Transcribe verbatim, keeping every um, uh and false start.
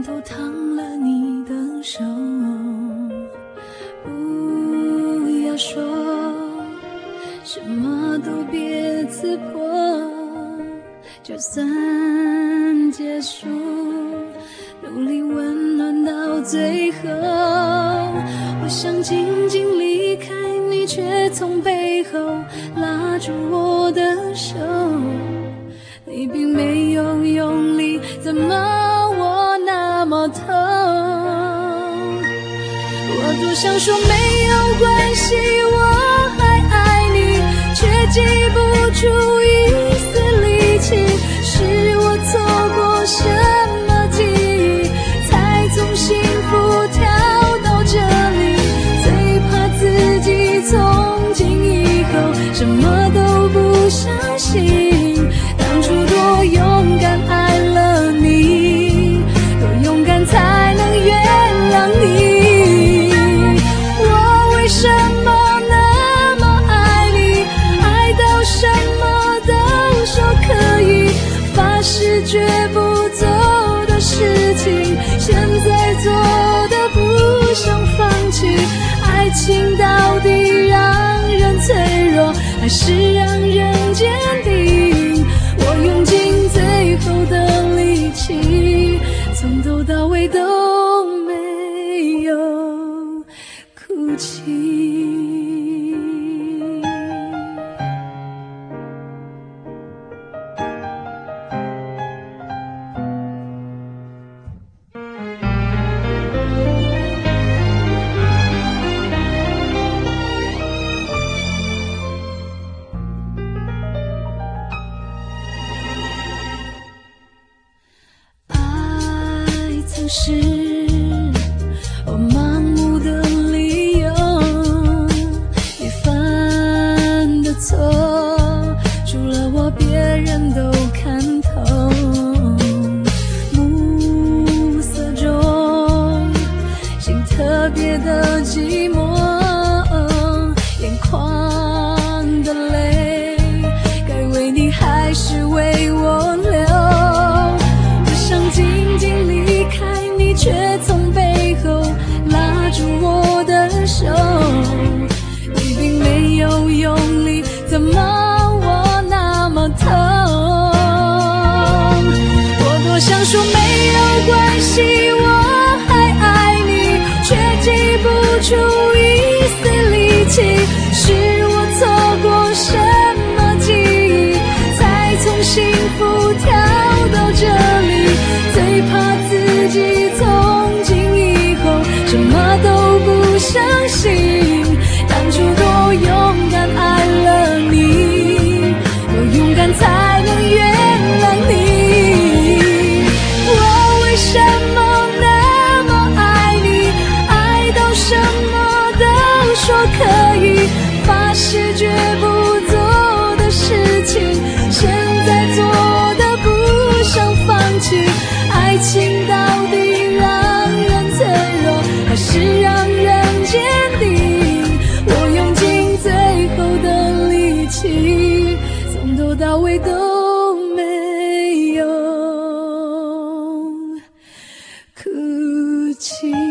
头烫了你的手，不要说，什么都别刺破，就算结束，努力温暖到最后。我想紧紧离开你，却从背后拉住我的手，你并没有用力，怎么我那么痛？我多想说没有关系，我还爱你，却挤不出一丝力气，是我错过什么记忆，才从幸福跳到这里，最怕自己从今以后什么都不相信，当初多勇敢爱了你，多勇敢才能原谅你，我为什么那么爱你，爱到什么都说可以，发誓绝不做的事情，现在做的不想放弃，爱情到底让人脆弱，还是让人坚定，我用尽最后的力气，从头到尾都没有哭泣。是我盲目的理由，你犯的错，除了我别人都看透，暮色中心特别的寂寞，眼眶的泪该为你还是为我流，我想紧紧离开，却从背后拉住我的手，你并没有用力，怎么我那么痛？我多想说没有关系，我还爱你，却挤不出一丝力气，是我错过什么记忆，才从幸福跳到这里，最怕自己从今以后什么都不相信，当初多勇敢爱了你，多勇敢才能原谅你，我为什么那么爱你，爱到什么都说可以，发誓绝不做的事情，现在做的不想放弃，爱情到底让人脆弱，还是让人坚定，我用尽最后的力气，从头到尾都没有哭泣。